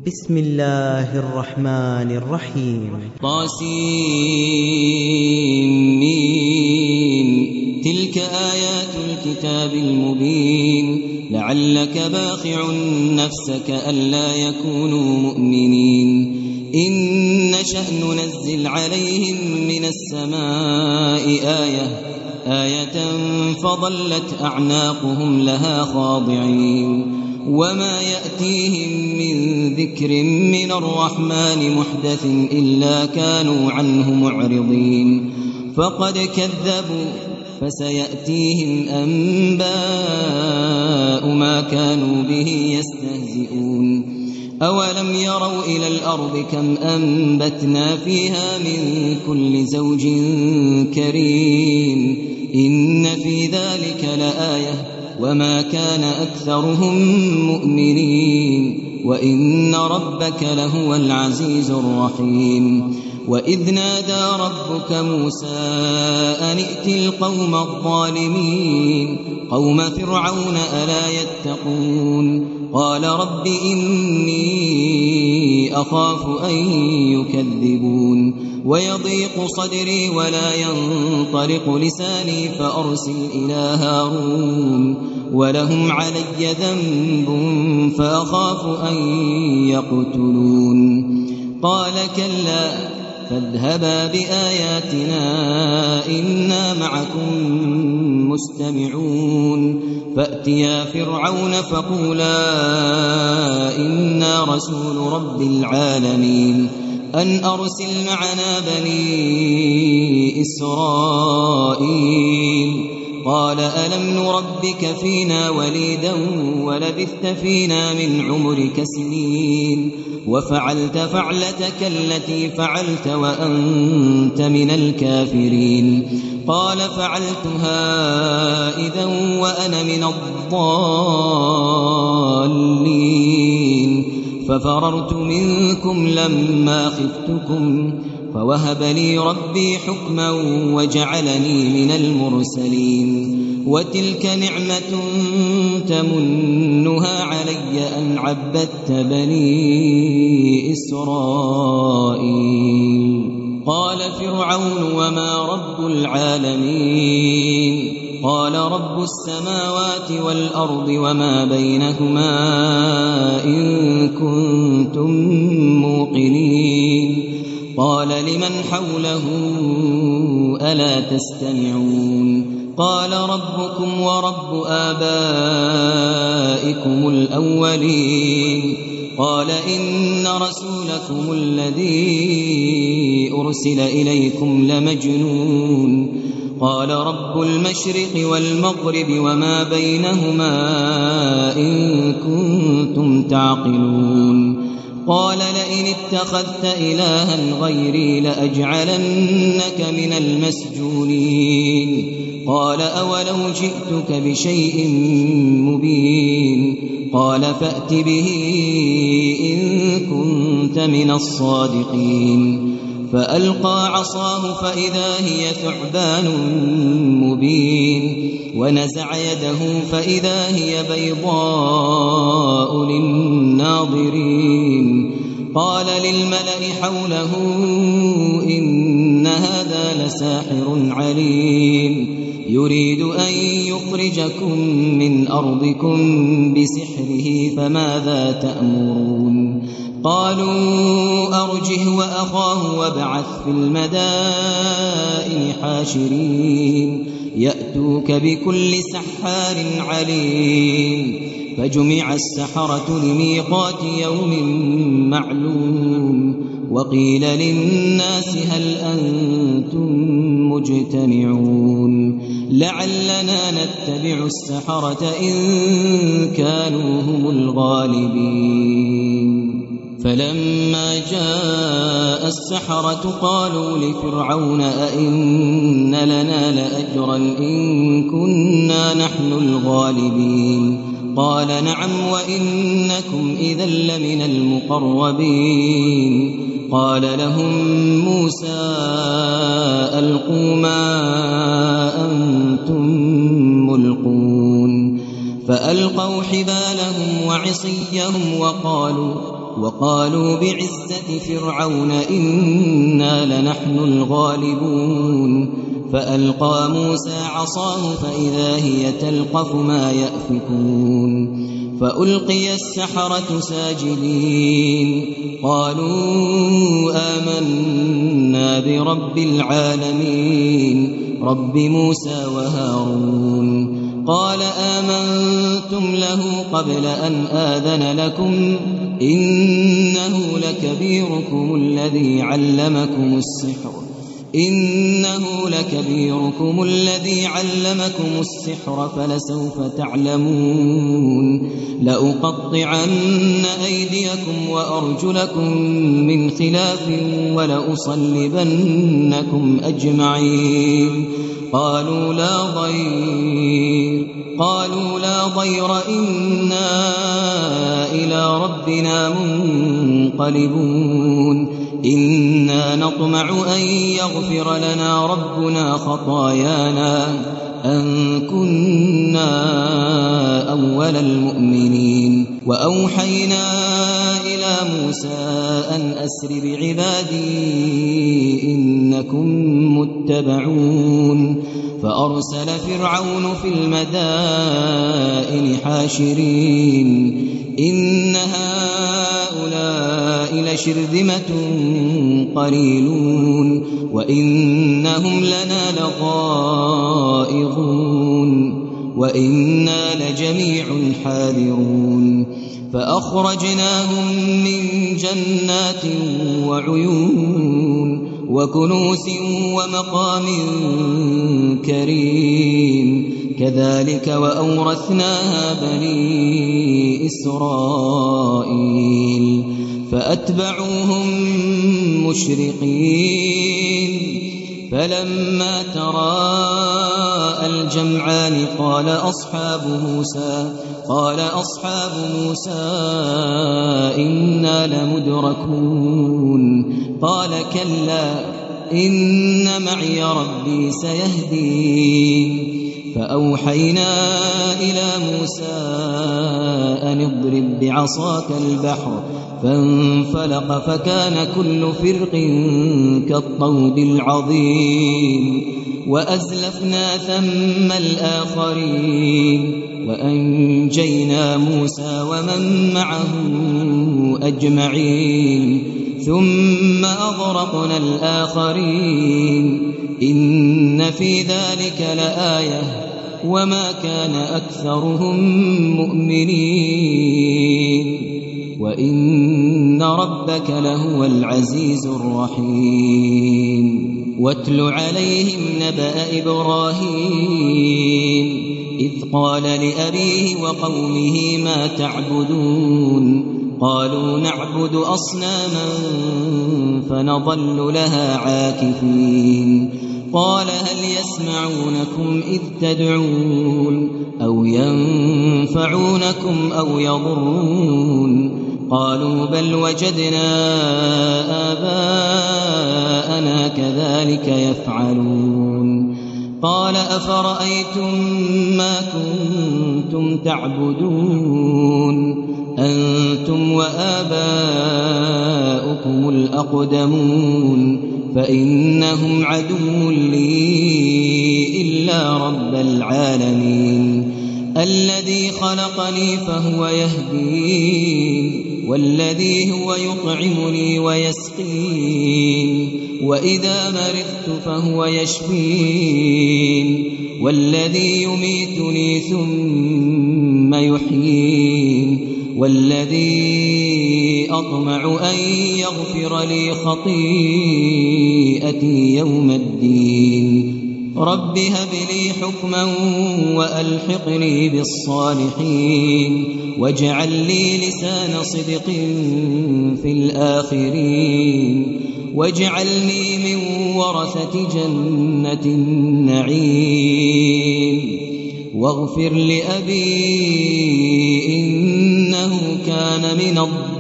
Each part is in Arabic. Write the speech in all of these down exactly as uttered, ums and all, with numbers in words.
بسم الله الرحمن الرحيم. طاسمين تلك آيات الكتاب المبين لعلك باخع نفسك ألا يكونوا مؤمنين إن نشأ ننزل عليهم من السماء آية آية فظلت أعناقهم لها خاضعين وما يأتيهم من ذكر من الرحمن محدث إلا كانوا عنه معرضين فقد كذبوا فسيأتيهم أنباء ما كانوا به يستهزئون أولم يروا إلى الأرض كم أنبتنا فيها من كل زوج كريم إن في ذلك لآية وما كان أكثرهم مؤمنين وإن ربك لهو العزيز الرحيم وإذ نادى ربك موسى أن ائت القوم الظالمين قوم فرعون ألا يتقون قال رب إني أخاف أن يكذبون ويضيق صدري ولا ينطلق لساني فأرسل إلى هارون ولهم علي ذنب فأخاف أن يقتلون قال كلا فاذهبا بآياتنا إنا معكم مستمعون فأتيا فرعون فقولا إنا رسول رب العالمين أن أرسل معنا بني إسرائيل قال ألم نربك فينا وليدا ولبثت فينا من عمرك سنين وفعلت فعلتك التي فعلت وأنت من الكافرين قال فعلتها إذا وأنا من الضالين ففررت منكم لما خفتكم فوهب لي ربي حكما وجعلني من المرسلين وتلك نعمة تمنها علي أن عبدت بني إسرائيل قال فرعون وما رب العالمين قال رب السماوات والأرض وما بينهما إن كنتم موقنين قال لمن حوله ألا تستمعون قال ربكم ورب آبائكم الأولين قال إن رسولكم الذي أرسل إليكم لمجنون قال رب المشرق والمغرب وما بينهما إن كنتم تعقلون قال لئن اتخذت إلها غيري لأجعلنك من المسجونين قال أولو جئتك بشيء مبين قال فأت به إن كنت من الصادقين فألقى عصاه فإذا هي ثعبان مبين ونزع يده فإذا هي بيضاء للناظرين قال للملأ حوله إن هذا لساحر عليم يريد أن يخرجكم من أرضكم بسحره فماذا تأمرون قالوا أرجه وأخاه وابعث في المدائن حاشرين يأتوك بكل سحار عليم فجمع السحرة لميقات يوم معلوم وقيل للناس هل أنتم مجتمعون لعلنا نتبع السحرة إن كانوا هم الغالبين فلما جاء السحرة قالوا لفرعون أئن لنا لأجرا إن كنا نحن الغالبين قال نعم وإنكم إذا لمن المقربين قال لهم موسى ألقوا ما أنتم ملقون فألقوا حبالهم وعصيهم وقالوا وقالوا بعزة فرعون إنا لنحن الغالبون فألقى موسى عصاه فإذا هي تلقف ما يأفكون فألقي السحرة ساجدين قالوا آمنا برب العالمين رب موسى وهارون قال آمنتم له قبل أن آذن لكم إنه لكبيركم الذي علمكم السحر إنه لكبيركم الذي علمكم السحر فلسوف تعلمون لأقطعن أيديكم وأرجلكم من خلاف ولأصلبنكم أجمعين قالوا لا ضير قالوا لا ضير إنا إلى ربنا منقلبون إنا نطمع أن يغفر لنا ربنا خطايانا أن كنا أول المؤمنين وأوحينا إلى موسى أن أسر بعبادي إنكم متبعون فأرسل فرعون في المدائن حاشرين إن هؤلاء لشرذمة قليلون وإنهم لنا لغائظون وإنا لجميع حاذرون فأخرجناهم من جنات وعيون وكنوز ومقام كريم كذلك وأورثناها بني إسرائيل فأتبعوهم مشرقين فلما تراءى الجمعان قال أصحاب موسى قال أصحاب موسى إنا لمدركون قال كلا إن معي ربي سيهدين فأوحينا إلى موسى أن اضرب بعصاك البحر فانفلق فكان كل فرق كالطود العظيم وأزلفنا ثم الآخرين وأنجينا موسى ومن معه أجمعين ثم أغرقنا الآخرين إن في ذلك لآية وما كان أكثرهم مؤمنين وإن ربك لهو العزيز الرحيم واتل عليهم نبأ إبراهيم إذ قال لأبيه وقومه ما تعبدون قالوا نعبد أصناما فنظل لها عاكفين قال هل يسمعونكم إذ تدعون أو ينفعونكم أو يضرون قالوا بل وجدنا آباءنا كذلك يفعلون قال أفرأيتم ما كنتم تعبدون أنتم وآباؤكم الأقدمون فإنهم عدو لي إلا رب العالمين الذي خلقني فهو يهدين والذي هو يطعمني ويسقين وإذا مرضت فهو يشفين والذي يميتني ثم يحيين والذي أطمع أن يغفر لي خطيئتي يوم الدين رب هب لي حكما وألحقني بالصالحين واجعل لي لسان صدق في الآخرين واجعلني من ورثة جنة النعيم واغفر لأبي إنه كان من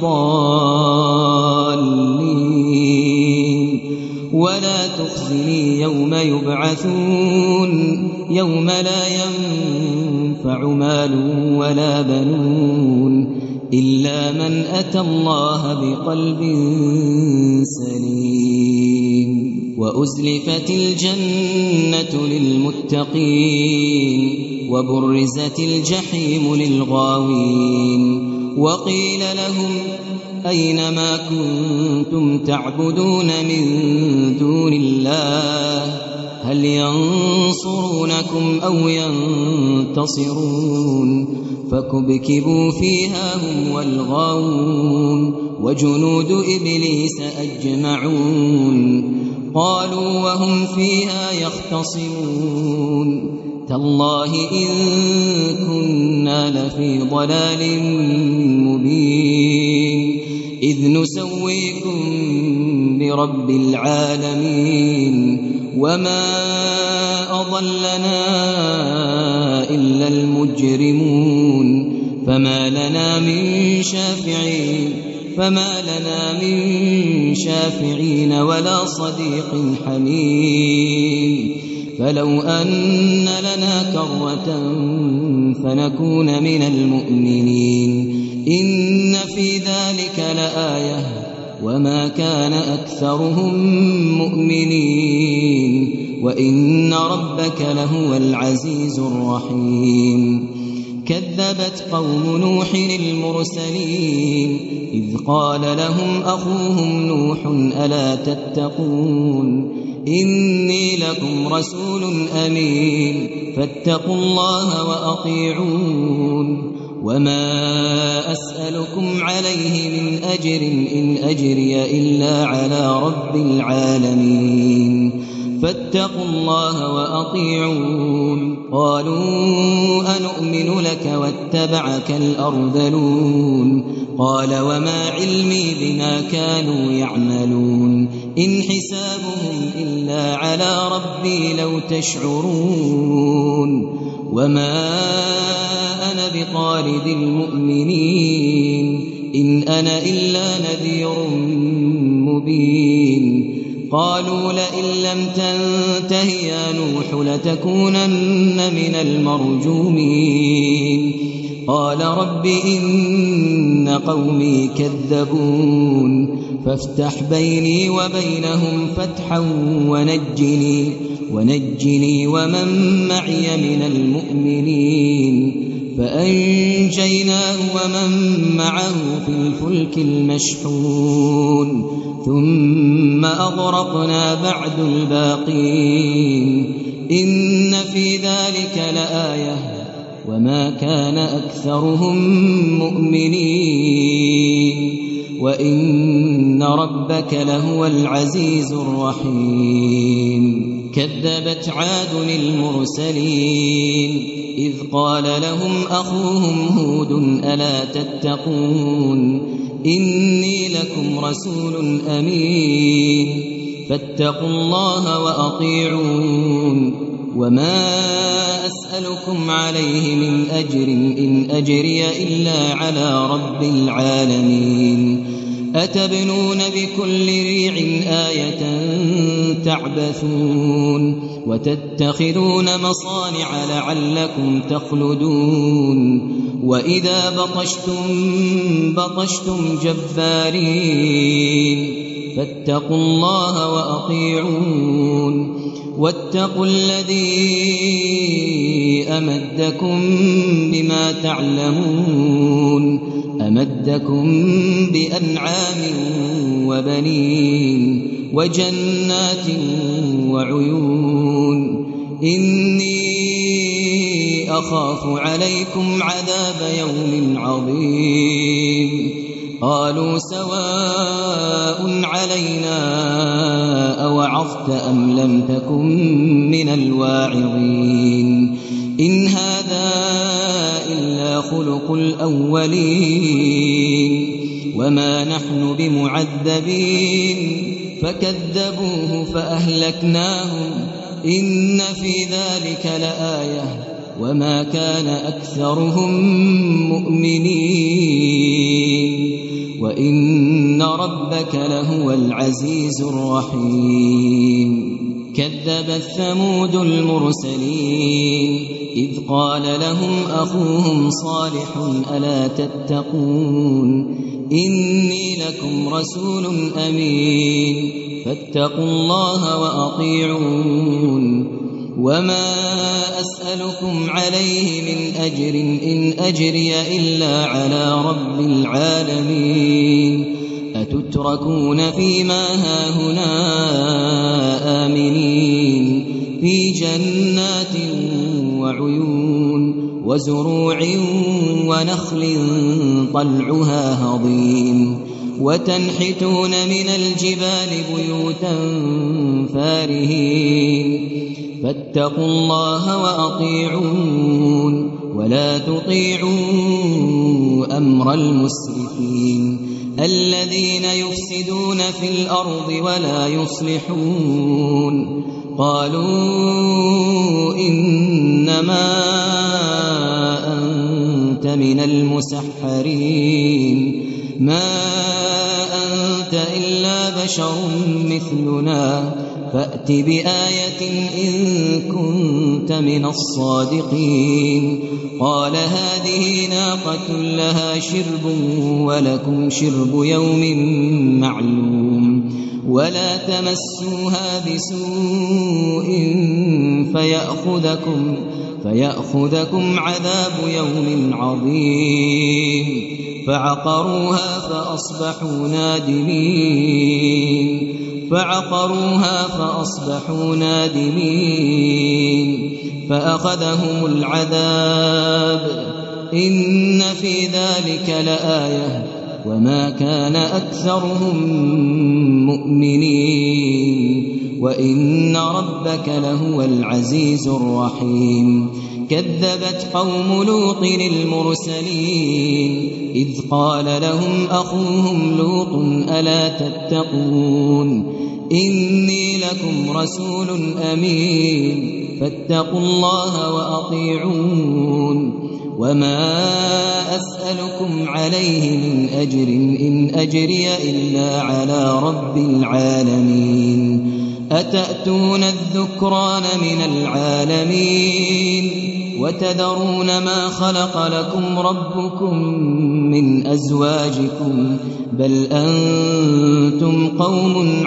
الضالين ولا تخزني يوم يبعثون يوم لا ينفع مال ولا بنون إلا من أتى الله بقلب سليم. وأزلفت الجنة للمتقين وبرزت الجحيم للغاوين وقيل لهم أين ما كنتم تعبدون من دون الله هل ينصرونكم أو ينتصرون فكبكبوا فيها هم والغاوون وجنود إبليس أجمعون قالوا وهم فيها يختصمون تالله إن كنا لفي ضلال مبين إذ نسويكم برب العالمين وما أضلنا إلا المجرمون فما لنا من شافعين فما لنا من شافعين ولا صديق حميم فلو أن لنا كرة فنكون من المؤمنين إن في ذلك لآية وما كان أكثرهم مؤمنين وإن ربك لهو العزيز الرحيم. كذبت قوم نوح المرسلين إذ قال لهم أخوهم نوح ألا تتقون إني لكم رسول أمين فاتقوا الله وأطيعون وما أسألكم عليه من أجر إن أجري إلا على رب العالمين فاتقوا الله وأطيعون. قالوا أنؤمن لك واتبعك الأرذلون قال وما علمي بما كانوا يعملون إن حسابهم إلا على ربي لو تشعرون وما أنا بطارد المؤمنين إن أنا إلا نذير مبين. قالوا لئن لم تنته يا نوح لتكونن من المرجومين قال رب إن قومي كذبون فافتح بيني وبينهم فتحا ونجني ونجني ومن معي من المؤمنين فأنجيناه ومن معه في الفلك المشحون ثم أغرقنا بعد الباقين إن في ذلك لآية وما كان أكثرهم مؤمنين وإن ربك لهو العزيز الرحيم. كذبت عاد المرسلين إذ قال لهم أخوهم هود ألا تتقون إني لكم رسول أمين فاتقوا الله وأطيعون وما أسألكم عليه من أجر إن أجري إلا على رب العالمين أتبنون بكل ريع آية تعبثون وتتخذون مصانع لعلكم تخلدون وإذا بطشتم بطشتم جبارين فاتقوا الله وأطيعون واتقوا الذي أمدكم بما تعلمون أمدكم بأنعام وبنين وجنات وعيون إني أخاف عليكم عذاب يوم عظيم. قالوا سواء علينا أوعظت أم لم تكن من الواعظين إن هذا إلا خلق الأولين وما نحن بمعذبين فكذبوه فأهلكناهم إن في ذلك لآية وما كان أكثرهم مؤمنين وإن ربك لهو العزيز الرحيم. كذبت ثمود المرسلين إذ قال لهم أخوهم صالح ألا تتقون إني لكم رسول أمين فاتقوا الله وأطيعون وما أسألكم عليه من أجر إن أجري إلا على رب العالمين أتتركون فيما هاهنا آمنين في جنات وعيون وزروع ونخل طلعها هضيم وتنحتون من الجبال بيوتا فارهين فاتقوا الله وأطيعون ولا تطيعوا أمر المسرفين الذين يفسدون في الأرض ولا يصلحون قالوا إنما أنت من المسحرين ما أنت إلا بشر مثلنا فأت بآية إن كنت من الصادقين قال هذه ناقة لها شرب ولكم شرب يوم معلوم ولا تمسوها بسوء فيأخذكم, فيأخذكم عذاب يوم عظيم فعقروها فأصبحوا نادمين فعقروها فأصبحوا نادمين فأخذهم العذاب إن في ذلك لآية وما كان أكثرهم مؤمنين وإن ربك لهو العزيز الرحيم كذبت قوم لوط المرسلين إذ قال لهم أخوهم لوط ألا تتقون إني لكم رسول أمين فاتقوا الله وأطيعون وما أسألكم عليه من أجر إن أجري إلا على رب العالمين أتأتون الذكران من العالمين وتذرون ما خلق لكم ربكم من أزواجكم بل أنتم قوم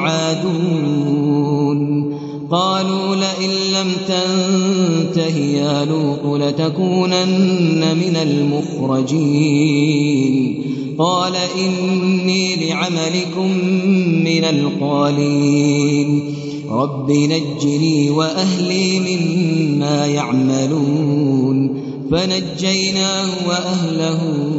عادون قالوا لئن لم تنته يا لوط لتكونن من المخرجين قال إني لعملكم من القالين رب نجني وأهلي مما يعملون فنجيناه وأهله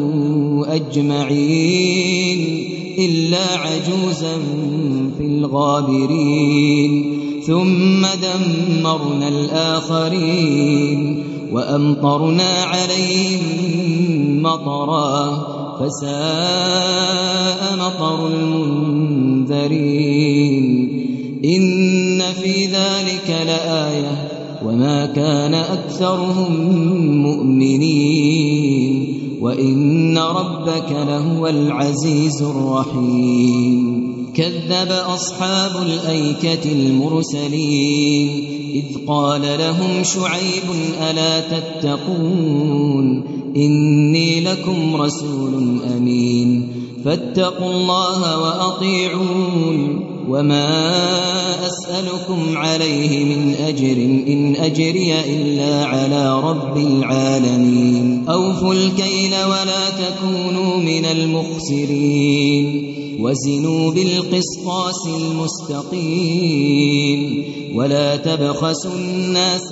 أجمعين إلا عجوزا في الغابرين ثم دمرنا الآخرين وأمطرنا عليهم مطرا فساء مطر المنذرين إن في ذلك لآية وما كان أكثرهم مؤمنين وإن ربك لهو العزيز الرحيم كذب أصحاب الأيكة المرسلين إذ قال لهم شعيب ألا تتقون إني لكم رسول أمين فاتقوا الله وأطيعون وما أسألكم عليه من أجر إن أجري إلا على رب العالمين أوفوا الكيل ولا تكونوا من المخسرين وزنوا بالقسطاس المستقيم ولا تبخسوا الناس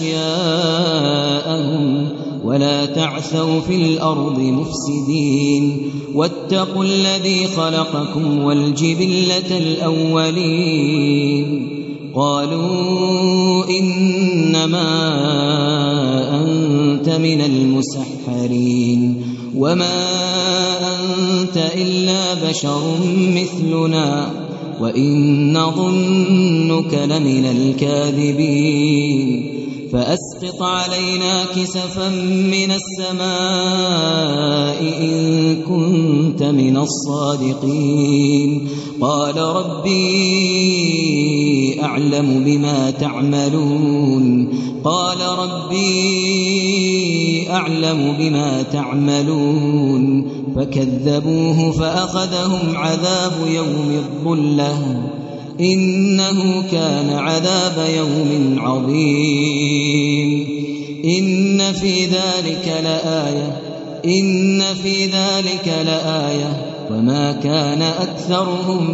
أشياءهم ولا تعثوا في الأرض مفسدين واتقوا الذي خلقكم والجبلة الأولين قالوا إنما أنت من المسحرين وما أنت إلا بشر مثلنا وإن نظنك لمن الكاذبين فأسقط علينا كسفا من السماء إن كنت من الصادقين قال ربي أعلم بما تعملون قال ربي أعلم بما تعملون فكذبوه فأخذهم عذاب يوم الظلة إنه كان عذاب يوم عظيم إن في ذلك لآية إن في ذلك لآية وما كان أكثرهم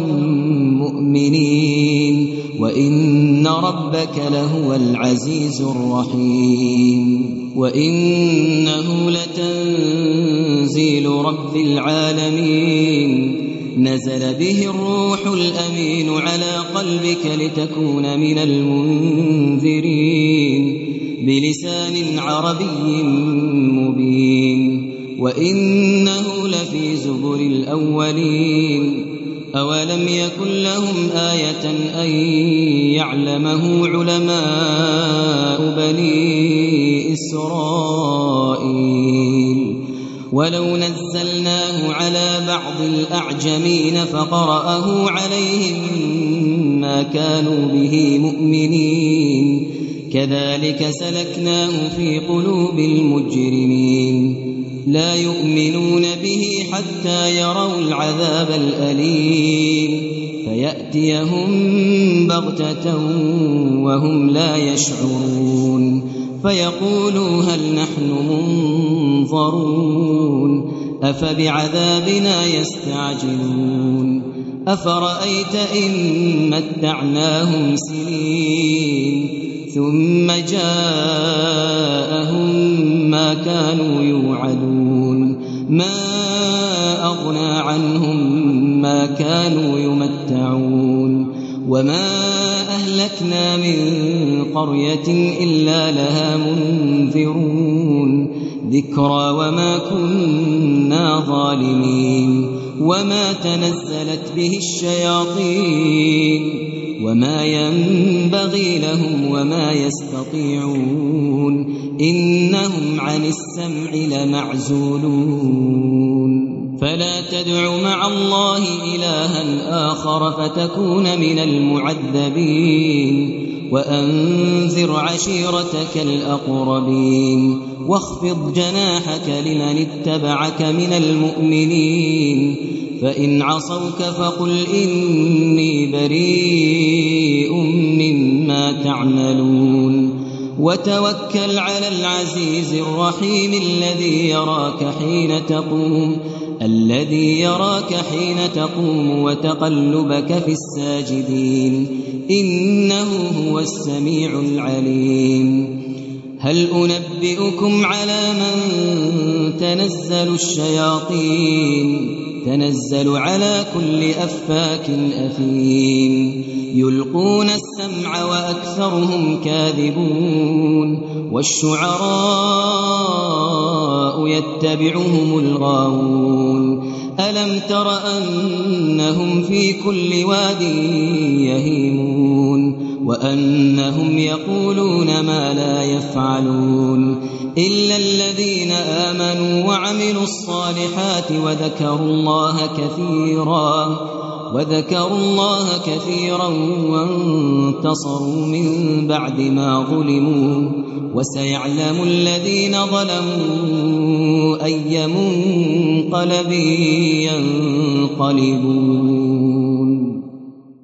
مؤمنين وإن ربك لهو العزيز الرحيم وإنه لتنزيل رب العالمين نزل به الروح الأمين على قلبك لتكون من المنذرين بلسان عربي مبين وإنه لفي زبر الأولين أولم يكن لهم آية أن يعلمه علماء بني إسرائيل ولو نزلناه على بعض الأعجمين فقرأه عليهم ما كانوا به مؤمنين كذلك سلكناه في قلوب المجرمين لا يؤمنون به حتى يروا العذاب الأليم فيأتيهم بغتة وهم لا يشعرون فيقولوا هل نحن منظرون أفبعذابنا يستعجلون أفرأيت إن متعناهم سنين ثم جاءهم ما كانوا يوعدون ما أغنى عنهم ما كانوا يمتعون وما أهلكنا من قرية إلا لها منذرون ذكرى وما كنا ظالمين وما تنزلت به الشياطين وما ينبغي لهم وما يستطيعون إنهم عن السمع لمعزولون فلا تدع مع الله إلها آخر فتكون من المعذبين وأنذر عشيرتك الأقربين واخفض جناحك لمن اتبعك من المؤمنين فإن عصوك فقل إني بريء مما تعملون وتوكل على العزيز الرحيم الذي يراك حين تقوم الذي يراك حين تقوم وتقلبك في الساجدين إنه هو السميع العليم هل أنبئكم على من تنزل الشياطين تنزل على كل أفاك أثيم يلقون السمع وأكثرهم كاذبون والشعراء يتبعهم الغاوون ألم تر أنهم في كل واد يهيمون وأنهم يقولون ما لا يفعلون إلا الذين آمنوا وعملوا الصالحات وذكروا الله كثيرا وذكروا الله كثيرا وانتصروا من بعد ما ظلموا وسيعلم الذين ظلموا أي منقلب ينقلبون